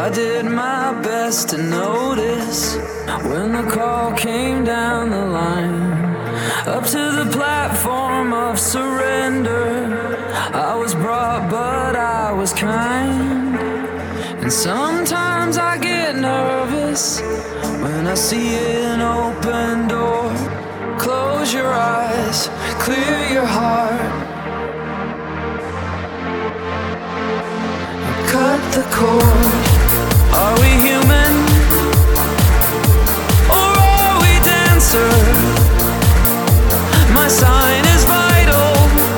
I did my best to notice when the call came down the line. Up to the platform of surrender, I was brought but I was kind. And sometimes I get nervous when I see an open door. Close your eyes, clear your heart, cut the cord. Are we human or are we dancer? My sign is vital,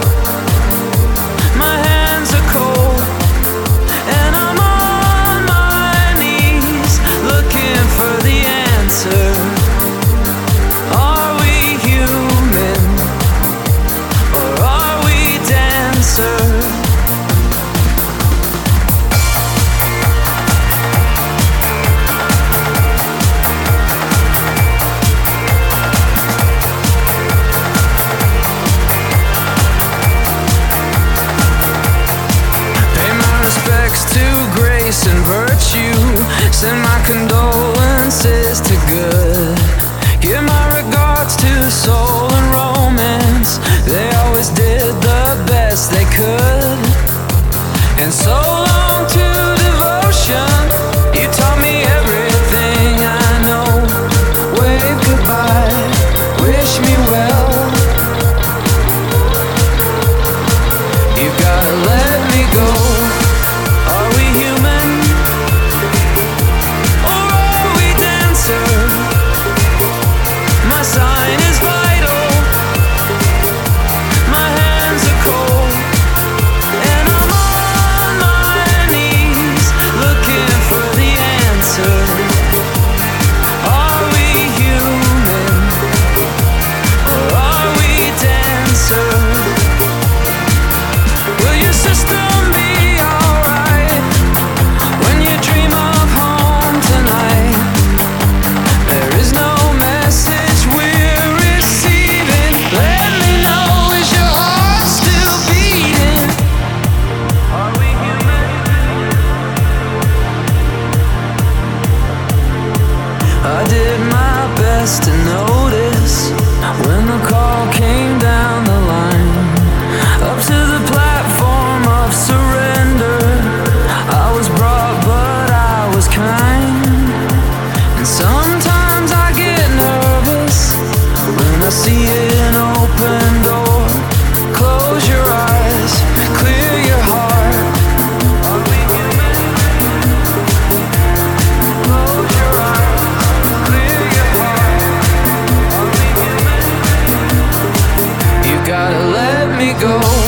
my hands are cold, and I'm on my knees looking for the answer. Are we human or are we dancer? To grace and virtue, send my condolences to good. Give my regards to soul and romance. They always did the best they could. And so long to devotion. You taught me everything I know. Wave goodbye, wish me well. You gotta let me go. Are we human or are we dancer? My sign is vital, my hands are cold, and I'm on my knees looking for the answer. Are we human or are we dancer? Will your system be alright when you dream of home tonight? There is no message we're receiving. Let me know, is your heart still beating? Are we human? I did my best to notice when the call came down the line. Up to the platform of surrender, I was brought but I was kind. And sometimes I get nervous when I see an open door. Close your eyes, clear your heart. Are we human? Close your eyes, clear your heart. Are we human? You gotta let me go.